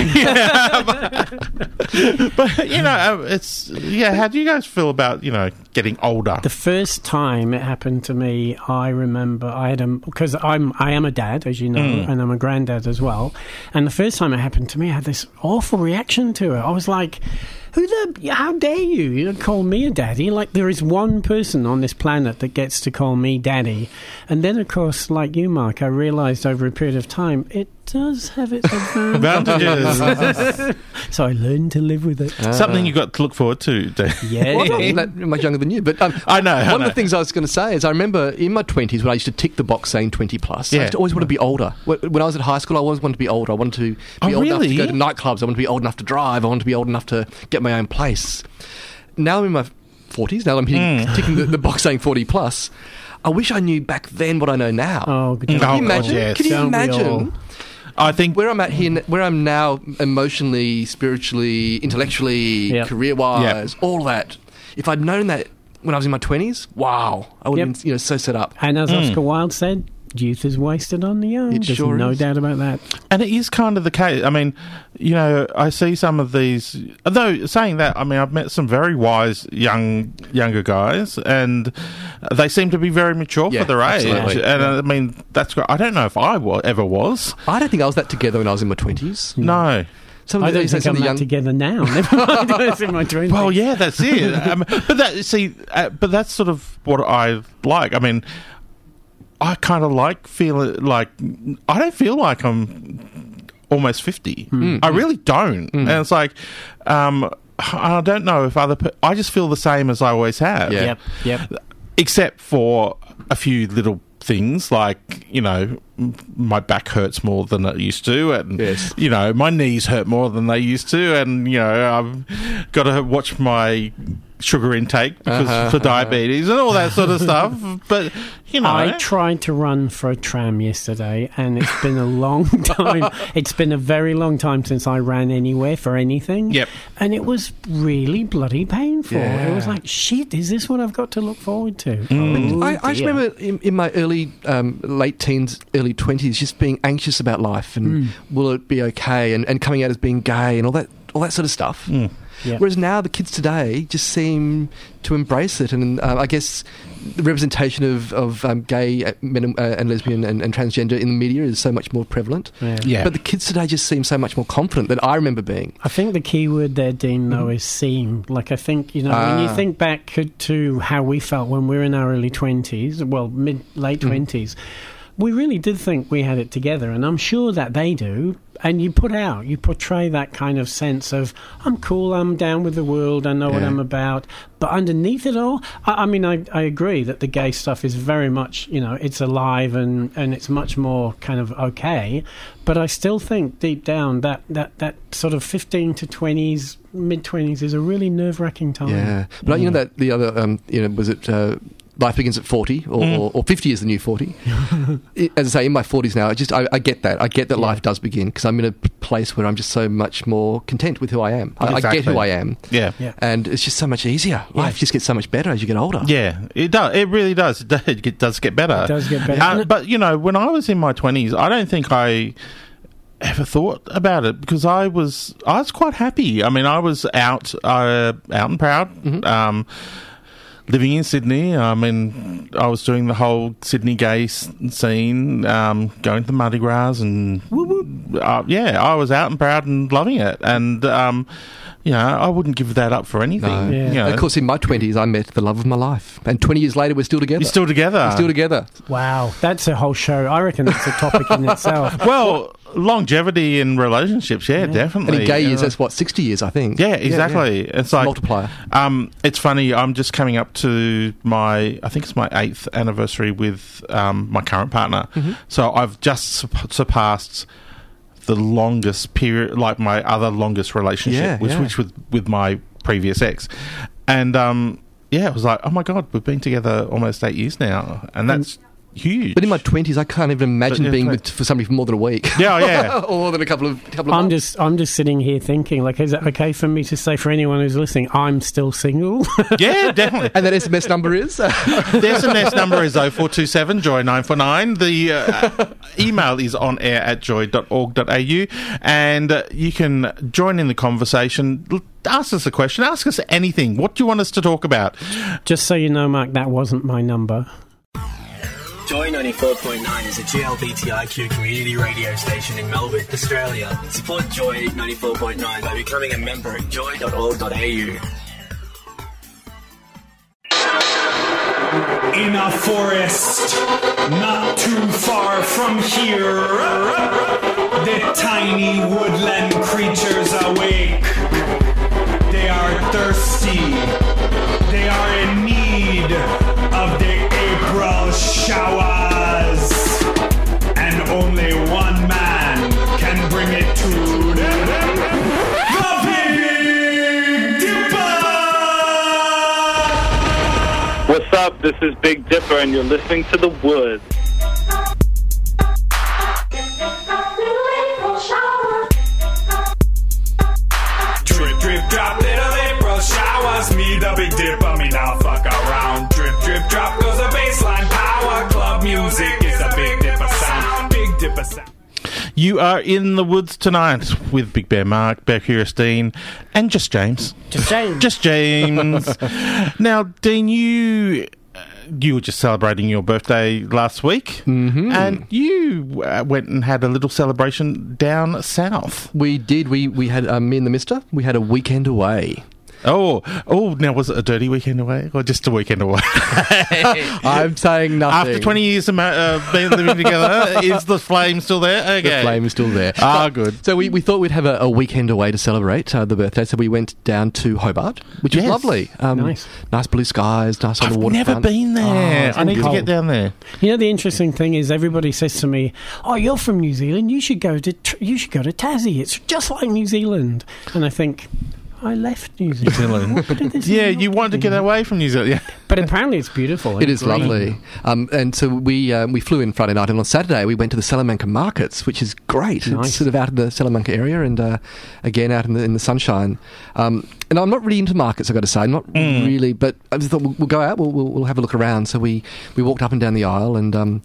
Speaker 4: it's how do you guys feel about getting older?
Speaker 6: The first time it happened to me, I remember I had because I am a dad, as you know, and I'm a granddad as well. And the first time it happened to me, I had this awful reaction to it. I was like, how dare you call me a daddy? Like, there is one person on this planet that gets to call me daddy. And then, of course, like you, Mark, I realised over a period of time, it does have its advantages. So I learned to live with it.
Speaker 4: Something you've got to look forward to, Dave.
Speaker 6: Yeah.
Speaker 5: Well, I'm not much younger than you, but
Speaker 4: I know.
Speaker 5: One of the things I was going to say is I remember in my 20s when I used to tick the box saying 20 plus, I used to always want to be older. When I was at high school, I always wanted to be older. I wanted to be old enough to go to nightclubs. I wanted to be old enough to drive. I wanted to be old enough to get my own place. Now I'm in my 40s. Now I'm ticking the box saying 40 plus. I wish I knew back then what I know now.
Speaker 6: Oh,
Speaker 5: Can you imagine?
Speaker 4: Yes.
Speaker 5: Can you imagine? I think where I'm at here, where I'm now emotionally, spiritually, intellectually, career-wise, all that. If I'd known that when I was in my 20s, wow, I would have been so set up.
Speaker 6: And as Oscar Wilde said, youth is wasted on the young.
Speaker 5: It sure
Speaker 6: no
Speaker 5: is.
Speaker 6: doubt about that.
Speaker 4: And it is kind of the case. I mean, I see some of these. Although saying that, I mean, I've met some very wise younger guys, and they seem to be very mature for their age.
Speaker 5: Absolutely.
Speaker 4: And I mean, that's great. I don't know if I ever was.
Speaker 5: I don't think I was that together when I was in my 20s.
Speaker 4: No.
Speaker 6: I don't think I'm that together now. Never mind, I was in my 20s.
Speaker 4: Well, yeah, that's it. But that's sort of what I like. I mean, I kind of like feeling like I don't feel like I'm almost 50. I really don't. And it's like I don't know if I just feel the same as I always have.
Speaker 5: Yeah.
Speaker 6: Yep.
Speaker 4: Except for a few little things like, my back hurts more than it used to, and my knees hurt more than they used to, and I've got to watch my sugar intake because for diabetes and all that sort of stuff. But
Speaker 6: I tried to run for a tram yesterday, and it's been a long time. It's been a very long time since I ran anywhere for anything.
Speaker 4: Yep.
Speaker 6: And it was really bloody painful.
Speaker 5: Yeah.
Speaker 6: It was like, shit, is this what I've got to look forward to?
Speaker 5: I just remember in my early late teens, early 20s, just being anxious about life and will it be okay, and coming out as being gay and all that sort of stuff.
Speaker 6: Yep.
Speaker 5: Whereas now the kids today just seem to embrace it, and I guess the representation of gay men and lesbian and transgender in the media is so much more prevalent.
Speaker 6: Yeah.
Speaker 5: But the kids today just seem so much more confident than I remember being.
Speaker 6: I think the key word there, Dean, though, is seem. Like, I think, when you think back to how we felt when we were in our early 20s, well, late 20s, we really did think we had it together, and I'm sure that they do. And you portray that kind of sense of, I'm cool, I'm down with the world, I know what I'm about. But underneath it all, I mean, I agree that the gay stuff is very much, it's alive and it's much more kind of okay. But I still think deep down that sort of 15 to 20s, mid-20s is a really nerve-wracking time.
Speaker 5: Yeah. But that the other, was it... Life begins at 40, or 50 is the new 40. As I say, in my 40s now, I get that. I get that life does begin, because I'm in a place where I'm just so much more content with who I am. I get who I am.
Speaker 4: Yeah.
Speaker 5: And it's just so much easier. Life just gets so much better as you get older.
Speaker 4: Yeah, it does. It really does. It does get better.
Speaker 6: It does get better.
Speaker 4: But, when I was in my 20s, I don't think I ever thought about it, because I was quite happy. I mean, I was out and proud. Living in Sydney, I mean, I was doing the whole Sydney gay scene, going to the Mardi Gras, and I was out and proud and loving it, and I wouldn't give that up for anything.
Speaker 5: No. Yeah. Of course, in my 20s, I met the love of my life, and 20 years later, we're still together.
Speaker 4: You're still together.
Speaker 5: We're still together.
Speaker 6: Wow, that's a whole show. I reckon that's a topic in itself.
Speaker 4: Well, longevity in relationships, definitely.
Speaker 5: And in gay years, that's 60 years, I think.
Speaker 4: Yeah, exactly. Yeah. It's like
Speaker 5: multiplier.
Speaker 4: It's funny. I'm just coming up to I think it's my 8th anniversary with my current partner. So I've just surpassed the longest period, like my other longest relationship, which was with my previous ex. And, it was like, oh my God, we've been together almost 8 years now. And that's huge.
Speaker 5: But in my 20s, I can't even imagine being with for somebody for more than a week.
Speaker 4: Yeah.
Speaker 5: Or more than a couple of months.
Speaker 6: I'm just sitting here thinking, like, is it okay for me to say, for anyone who's listening, I'm still single?
Speaker 4: Yeah, definitely.
Speaker 5: And that SMS number is?
Speaker 4: The SMS number is 0427 Joy 949. The email is onair@joy.org.au, and you can join in the conversation. Ask us a question. Ask us anything. What do you want us to talk about?
Speaker 6: Just so you know, Mark, that wasn't my number.
Speaker 11: Joy 94.9 is a GLBTIQ community radio station in Melbourne, Australia. Support Joy 94.9 by becoming a member at joy.org.au.
Speaker 12: In a forest not too far from here, the tiny woodland creatures awake. They are thirsty. They are in need of the April showers. And only one man can bring it to them. The Big Dipper!
Speaker 8: What's up? This is Big Dipper, and you're listening to The Woods.
Speaker 12: Drip, drip, drop, little April showers. Me, the Big Dipper, me now fuck around. Drip, drip, drop goes the baseline power. Club music is a Big Dipper sound. Big Dipper sound.
Speaker 4: You are in the woods tonight with Big Bear Mark, Bear Kiristine, and just James. Just James. Now, Dean, you were just celebrating your birthday last week, and you went and had a little celebration down south.
Speaker 5: We did. We had, me and the mister, we had a weekend away.
Speaker 4: Oh! Now, was it a dirty weekend away or just a weekend away?
Speaker 5: I'm saying nothing.
Speaker 4: After 20 years of being living together, is the flame still there? Okay.
Speaker 5: The flame is still there.
Speaker 4: Good.
Speaker 5: So we thought we'd have a weekend away to celebrate the birthday, so we went down to Hobart, which was lovely.
Speaker 6: Nice
Speaker 5: blue skies, nice on the waterfront.
Speaker 4: I've never been there. I need to get down there.
Speaker 6: You know, the interesting thing is everybody says to me, "Oh, you're from New Zealand. You should go to Tassie. It's just like New Zealand." And I think, I left New Zealand.
Speaker 4: You want to get away from New Zealand. Yeah.
Speaker 6: But apparently it's beautiful.
Speaker 5: It is lovely. And so we we flew in Friday night, and on Saturday we went to the Salamanca markets, which is great.
Speaker 6: Nice.
Speaker 5: It's sort of out in the Salamanca area, and again out in the sunshine. And I'm not really into markets, I've got to say. Not really, but I just thought we'll go out, we'll have a look around. So we walked up and down the aisle, and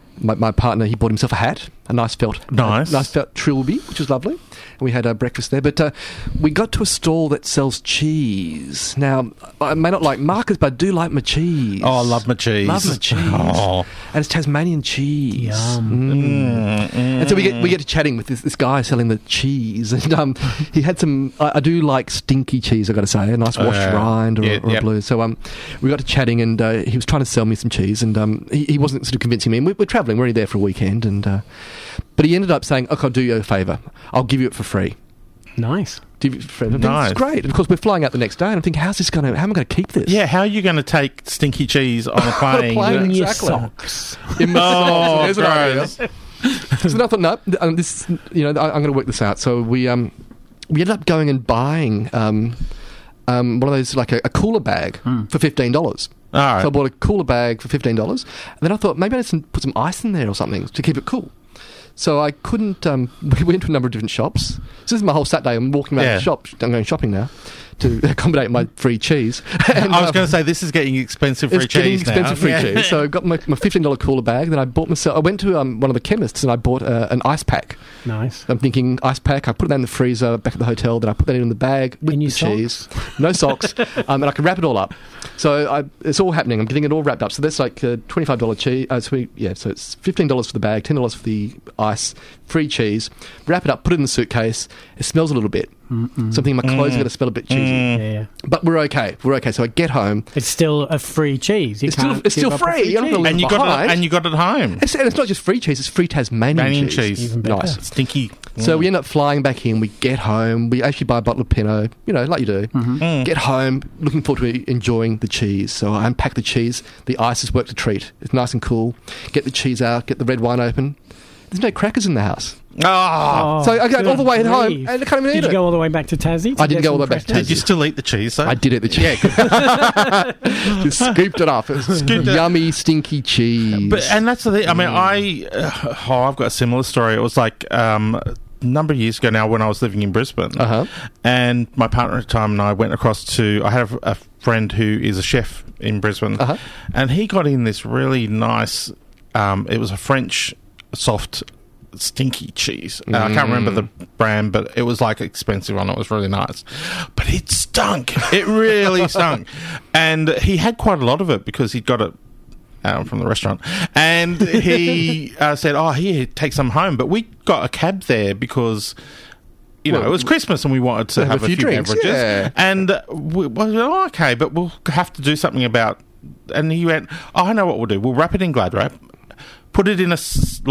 Speaker 5: my partner, he bought himself a hat, a nice felt trilby, which was lovely. And we had breakfast there. But we got to a stall that sells cheese. Now, I may not like markers, but I do like my cheese.
Speaker 4: Oh, I love my cheese.
Speaker 5: Oh. And it's Tasmanian cheese.
Speaker 6: Yum.
Speaker 5: And so we get to chatting with this guy selling the cheese. And he had some... I do like stinky cheese, I've got to say. A nice washed rind or a blue. So we got to chatting, and he was trying to sell me some cheese. And he wasn't sort of convincing me. And we're travelling. We're only there for a weekend. And but he ended up saying, "Okay, I'll do you a favour. I'll give you it for free."
Speaker 6: Nice.
Speaker 5: Nice. It's great. And of course, we're flying out the next day, and I'm thinking, how am I going to keep this?
Speaker 4: Yeah, how are you going to take stinky cheese on a plane?
Speaker 6: In your socks.
Speaker 5: In my socks. So I thought, no, this, I'm going to work this out. So we ended up going and buying one of those, like a cooler bag for $15.
Speaker 4: All right.
Speaker 5: So I bought a cooler bag for $15, and then I thought maybe I need to put some ice in there or something to keep it cool. So I couldn't... we went to a number of different shops. So this is my whole Saturday. I'm walking around the shop. I'm going shopping now to accommodate my free cheese. And,
Speaker 4: I was going to say, this is getting expensive free cheese now.
Speaker 5: Expensive free cheese. So I got my $15 cooler bag. Then I bought myself... I went to one of the chemists and I bought an ice pack.
Speaker 6: Nice.
Speaker 5: I'm thinking, ice pack. I put that in the freezer back at the hotel. Then I put that in the bag with the cheese. No socks. And I can wrap it all up. So it's all happening. I'm getting it all wrapped up. So that's like $25 cheese. So it's $15 for the bag, $10 for the ice, free cheese. Wrap it up, put it in the suitcase. It smells a little bit. Something my clothes are going to smell a bit cheesy.
Speaker 6: Yeah.
Speaker 5: But we're okay. So I get home.
Speaker 6: It's still a free cheese.
Speaker 5: It's still free.
Speaker 4: And you got it home.
Speaker 5: And it's not just free cheese. It's free Tasmanian cheese.
Speaker 6: Even better.
Speaker 5: Nice.
Speaker 4: Stinky.
Speaker 5: So we end up flying back in. We get home. We actually buy a bottle of Pinot, like you do. Get home, looking forward to enjoying the cheese. So I unpack the cheese. The ice has worked a treat. It's nice and cool. Get the cheese out. Get the red wine open. There's no crackers in the house.
Speaker 4: Oh.
Speaker 5: So I go all the way
Speaker 6: grief.
Speaker 5: home and I can't even eat
Speaker 6: Did
Speaker 5: it.
Speaker 6: you go all the way back to Tassie?
Speaker 5: I didn't go all the way back to Tassie.
Speaker 4: Did you still eat the cheese, though?
Speaker 5: I did eat the cheese.
Speaker 4: Yeah.
Speaker 5: Just scooped it up. It was yummy, stinky cheese.
Speaker 4: And that's the thing. I mean, I've got a similar story. It was like a number of years ago now when I was living in Brisbane. And my partner at the time and I went across to... I had a friend who is a chef in Brisbane. And he got in this really nice... it was a French soft... stinky cheese. I can't remember the brand, but it was like expensive one. It was really nice, but it stunk. It really stunk. And he had quite a lot of it because he'd got it from the restaurant. And he said, "Oh, here, take some home." But we got a cab there because it was Christmas and we wanted to have a few
Speaker 5: drinks,
Speaker 4: beverages.
Speaker 5: yeah.
Speaker 4: And we were okay, but we'll have to do something about. And he went, "Oh, I know what we'll do. We'll wrap it in Glad wrap, put it in a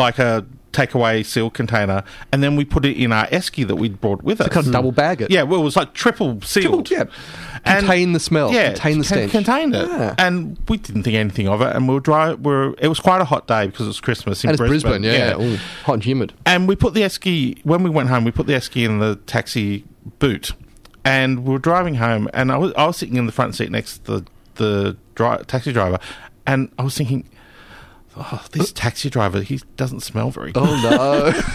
Speaker 4: takeaway seal container, and then we put it in our esky that we'd brought with us.
Speaker 5: Kind of double bag it.
Speaker 4: Yeah, well, it was like triple sealed.
Speaker 5: Contain the smell.
Speaker 4: Yeah,
Speaker 5: contain the stench.
Speaker 4: Contained it.
Speaker 5: Yeah.
Speaker 4: And we didn't think anything of it. And it was quite a hot day because it was Christmas in
Speaker 5: Brisbane. Yeah. Ooh, hot and humid.
Speaker 4: And we put the esky, when we went home, we put the esky in the taxi boot. And we were driving home, and I was sitting in the front seat next to the taxi driver, and I was thinking, oh, this taxi driver, he doesn't smell very good.
Speaker 5: Oh,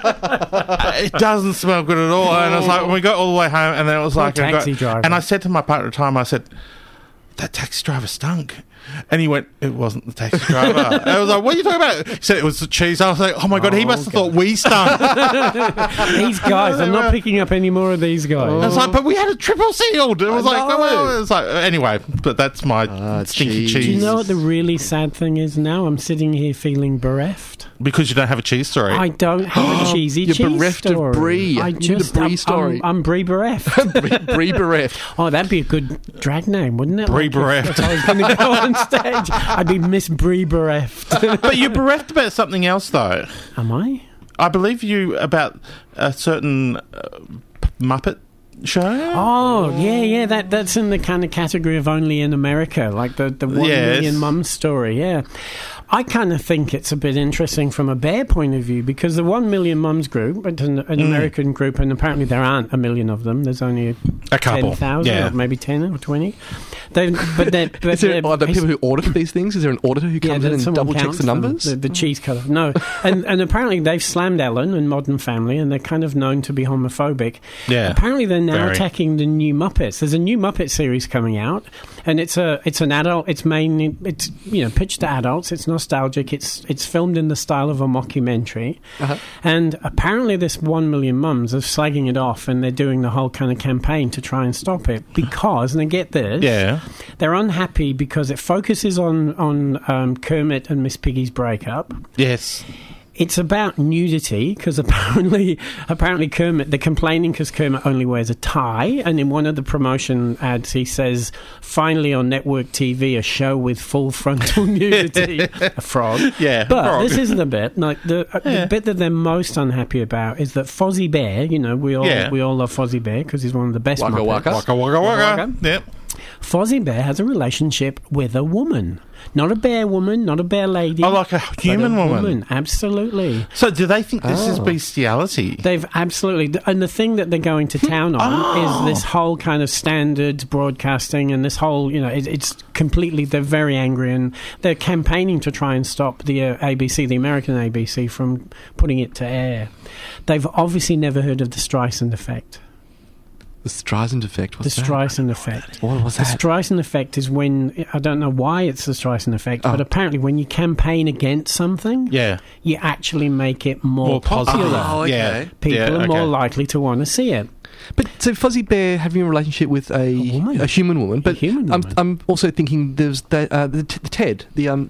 Speaker 5: no.
Speaker 4: It doesn't smell good at all. And I was like, we got all the way home, and then it was like...
Speaker 6: taxi driver.
Speaker 4: And I said to my partner at the time, I said, that taxi driver stunk. And he went, it wasn't the taxi driver. And I was like, what are you talking about? He said it was the cheese. I was like, oh my God, he must have thought we stunk.
Speaker 6: These guys, I'm not picking up any more of these guys.
Speaker 4: I was like, but we had it triple sealed. It was anyway, but that's my stinky cheese.
Speaker 6: Do you know what the really sad thing is now? I'm sitting here feeling bereft.
Speaker 4: Because you don't have a cheese story.
Speaker 6: I don't have a cheesy cheese story.
Speaker 5: You're bereft of brie.
Speaker 6: I just,
Speaker 5: brie story.
Speaker 6: I'm brie bereft.
Speaker 5: Brie bereft.
Speaker 6: Oh, that'd be a good drag name, wouldn't it?
Speaker 4: Brie bereft.
Speaker 6: If I was going to go on stage, I'd be Miss Brie bereft.
Speaker 4: But you're bereft about something else, though.
Speaker 6: Am I?
Speaker 4: I believe you about a certain Muppet show.
Speaker 6: Oh, yeah. That's in the kind of category of only in America, like the 1 million mums story. Yeah. I kind of think it's a bit interesting from a bear point of view because the 1 million mums group, it's an American group, and apparently there aren't a million of them. There's only
Speaker 4: a couple,
Speaker 6: 10,000, or maybe 10 or 20.
Speaker 5: Are there people who audit these things? Is there an auditor who comes in and double checks the numbers?
Speaker 6: The cheese cutter. No. and apparently they've slammed Ellen and Modern Family, and they're kind of known to be homophobic.
Speaker 4: Yeah.
Speaker 6: Apparently they're now attacking the new Muppets. There's a new Muppet series coming out, and it's an adult. It's pitched to adults. It's nostalgic. It's filmed in the style of a mockumentary, and apparently this 1 million mums are slagging it off, and they're doing the whole kind of campaign to try and stop it because, and they get this, they're unhappy because it focuses on Kermit and Miss Piggy's breakup.
Speaker 4: Yes.
Speaker 6: It's about nudity because apparently Kermit, they're complaining because Kermit only wears a tie, and in one of the promotion ads he says, finally on network TV, a show with full frontal nudity. A frog.
Speaker 4: Yeah,
Speaker 6: but this isn't a bit. Like the bit that they're most unhappy about is that Fozzie Bear, we all love Fozzie Bear because he's one of the best
Speaker 5: Waka
Speaker 6: Muppets.
Speaker 5: waka.
Speaker 4: Waka waka waka. Yep.
Speaker 6: Fozzie Bear has a relationship with a woman. Not a bear woman, not a bear lady.
Speaker 4: Oh, like a human woman.
Speaker 6: Absolutely.
Speaker 4: So do they think this is bestiality?
Speaker 6: They've absolutely... And the thing that they're going to town on is this whole kind of standard broadcasting and this whole, it's completely... They're very angry and they're campaigning to try and stop the ABC, the American ABC, from putting it to air. They've obviously never heard of the Streisand effect.
Speaker 5: The Streisand effect? What's that?
Speaker 6: The Streisand effect.
Speaker 5: What was that?
Speaker 6: The Streisand effect is when, I don't know why it's the Streisand effect, but apparently when you campaign against something, you actually make it more popular.
Speaker 5: Oh, okay.
Speaker 4: Yeah.
Speaker 6: People are more likely to want to see it.
Speaker 5: But so Fozzie Bear having a relationship with a human woman, but I'm also thinking there's Ted, Ted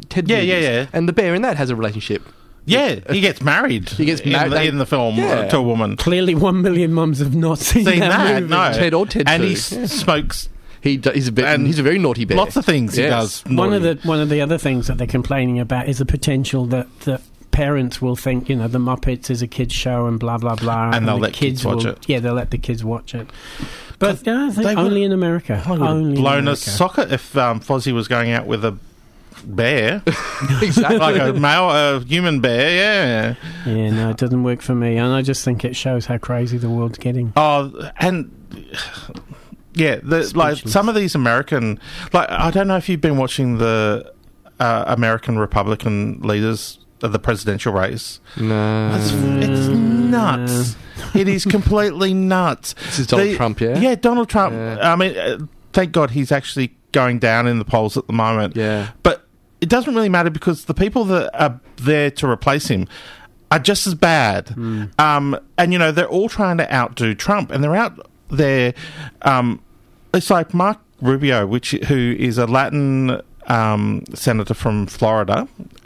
Speaker 5: movies, and the bear in that has a relationship.
Speaker 4: Yeah, he gets married. He gets married in the film to a woman.
Speaker 6: Clearly, 1 million mums have not seen that movie.
Speaker 4: No.
Speaker 5: Ted or Ted,
Speaker 4: and he smokes.
Speaker 5: He's a very naughty bear.
Speaker 4: Lots of things he does.
Speaker 6: One of the other things that they're complaining about is the potential that parents will think, the Muppets is a kids show and blah blah blah,
Speaker 4: and they'll let kids watch it.
Speaker 6: Yeah, they'll let the kids watch it. But I think only in America.
Speaker 4: Only blown a socket if Fozzie was going out with a bear.
Speaker 5: Exactly.
Speaker 4: Like a human bear, yeah.
Speaker 6: Yeah, no, it doesn't work for me. And I just think it shows how crazy the world's getting.
Speaker 4: Oh, and... Yeah, like some of these American... Like, I don't know if you've been watching the American Republican leaders of the presidential race.
Speaker 5: No.
Speaker 4: It's nuts. It is completely nuts.
Speaker 5: This is Donald Trump, yeah?
Speaker 4: Yeah, Donald Trump. Yeah. I mean, thank God he's actually going down in the polls at the moment.
Speaker 5: Yeah.
Speaker 4: But it doesn't really matter because the people that are there to replace him are just as bad.
Speaker 5: Mm.
Speaker 4: And, you know, they're all trying to outdo Trump, and they're out there... it's like Mark Rubio, who is a Latin senator from Florida.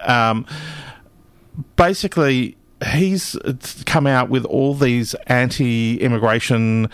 Speaker 4: Basically, he's come out with all these anti-immigration,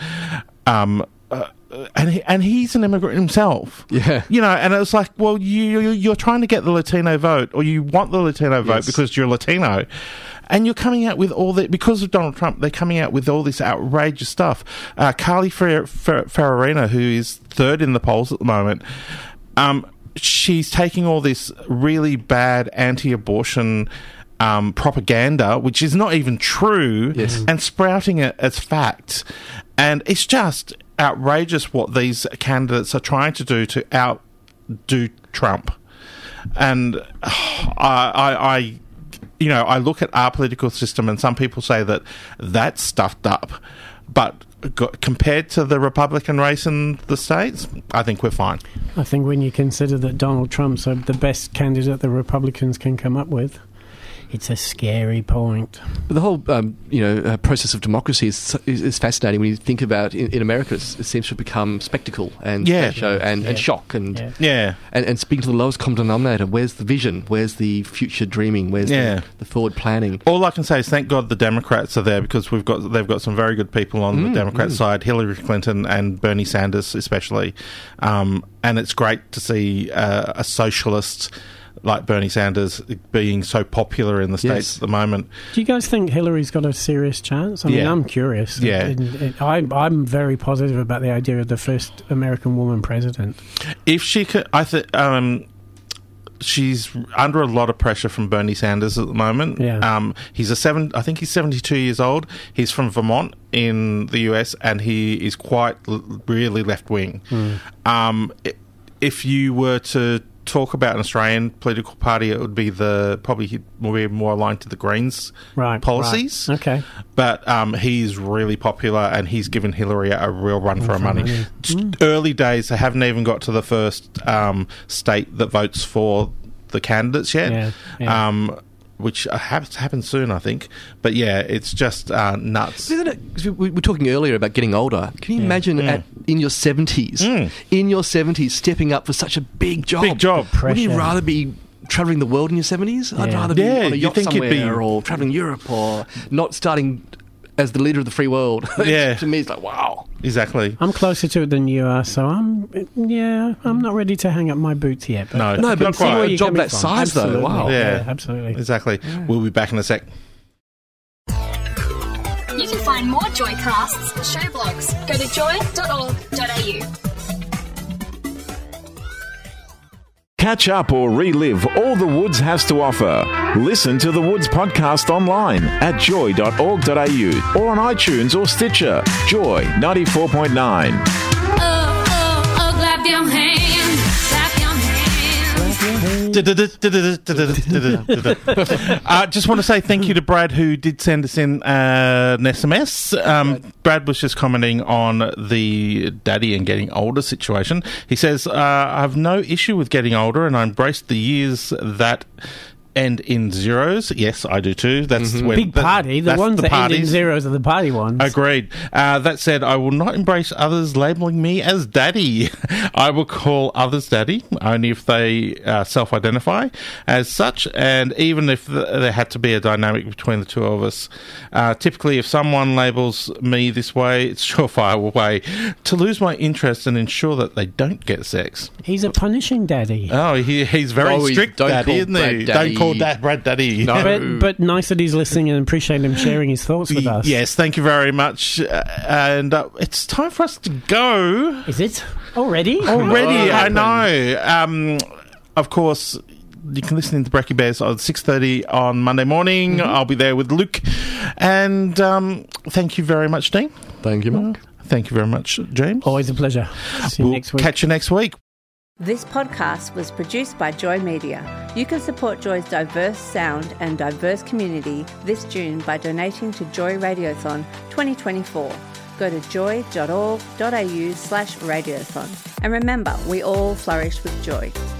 Speaker 4: and he's an immigrant himself.
Speaker 5: Yeah,
Speaker 4: you know, and it's like, well, you're trying to get the Latino vote, or you want the Latino vote because you're Latino. And you're coming out with all that, because of Donald Trump, they're coming out with all this outrageous stuff. Carly Fiorina, who is third in the polls at the moment, she's taking all this really bad anti-abortion propaganda, which is not even true, and sprouting it as fact. And it's just outrageous what these candidates are trying to do to outdo Trump. And I you know, I look at our political system, and some people say that that's stuffed up. But compared to the Republican race in the States, I think we're fine.
Speaker 6: I think when you consider that Donald Trump's the best candidate the Republicans can come up with, it's a scary point.
Speaker 5: But the whole, process of democracy is fascinating when you think about in America. It seems to become spectacle and show and shock and speaking to the lowest common denominator. Where's the vision? Where's the future dreaming? Where's the forward planning?
Speaker 4: All I can say is thank God the Democrats are there, because they've got some very good people on the Democrat side, Hillary Clinton and Bernie Sanders especially, and it's great to see a socialist like Bernie Sanders being so popular in the States at the moment.
Speaker 6: Do you guys think Hillary's got a serious chance? I mean, I'm curious.
Speaker 4: Yeah.
Speaker 6: I'm very positive about the idea of the first American woman president.
Speaker 4: If she could, I think she's under a lot of pressure from Bernie Sanders at the moment.
Speaker 6: Yeah.
Speaker 4: I think he's 72 years old. He's from Vermont in the US, and he is quite really left-wing. If you were to talk about an Australian political party, it would be probably more aligned to the Greens policies.
Speaker 6: Right. Okay.
Speaker 4: But he's really popular, and he's given Hillary a real run for her money. Early days, they haven't even got to the first state that votes for the candidates yet. Which has to happen soon, I think. But yeah, it's just nuts.
Speaker 5: We were talking earlier about getting older. Can you imagine in your 70s, stepping up for such a big job?
Speaker 4: Big job.
Speaker 5: Wouldn't you rather be travelling the world in your 70s? I'd rather be on a yacht somewhere, or travelling Europe, or not starting as the leader of the free world.
Speaker 4: Yeah.
Speaker 5: To me, it's like, wow.
Speaker 4: Exactly.
Speaker 6: I'm closer to it than you are, so I'm not ready to hang up my boots yet. But
Speaker 5: but not quite. A job that size, though. Wow.
Speaker 6: Yeah, absolutely.
Speaker 4: Exactly. Yeah. We'll be back in a sec.
Speaker 2: You can find more Joycasts and show blogs. Go to joy.org.au.
Speaker 3: Catch up or relive all the Woods has to offer. Listen to the Woods podcast online at joy.org.au or on iTunes or Stitcher. Joy 94.9.
Speaker 13: Clap your hands. Clap your
Speaker 4: I just want to say thank you to Brad, who did send us in an SMS. Brad was just commenting on the daddy and getting older situation. He says, I have no issue with getting older, and I embrace the years that end in zeros. Yes, I do too. That's when
Speaker 6: big party. The ones that end in zeros are the party ones.
Speaker 4: Agreed. That said, I will not embrace others labelling me as daddy. I will call others daddy only if they self-identify as such, and even if there had to be a dynamic between the two of us. Typically, if someone labels me this way, it's a surefire way to lose my interest and ensure that they don't get sex.
Speaker 6: He's a punishing daddy.
Speaker 4: Oh, he's very strict daddy, isn't he? Don't call Brad daddy.
Speaker 6: No. But nice that he's listening, and appreciate him sharing his thoughts with us.
Speaker 4: Yes, thank you very much. And it's time for us to go.
Speaker 6: Is it? Already?
Speaker 4: I know. Of course, you can listen to Brekkie Bears at 6:30 on Monday morning. I'll be there with Luke. And thank you very much, Dean.
Speaker 5: Thank you, Mark.
Speaker 4: Thank you very much, James.
Speaker 6: Always a pleasure. See you next week.
Speaker 4: Catch you next week.
Speaker 1: This podcast was produced by Joy Media. You can support Joy's diverse sound and diverse community this June by donating to Joy Radiothon 2024. Go to joy.org.au/radiothon. And remember, we all flourish with joy.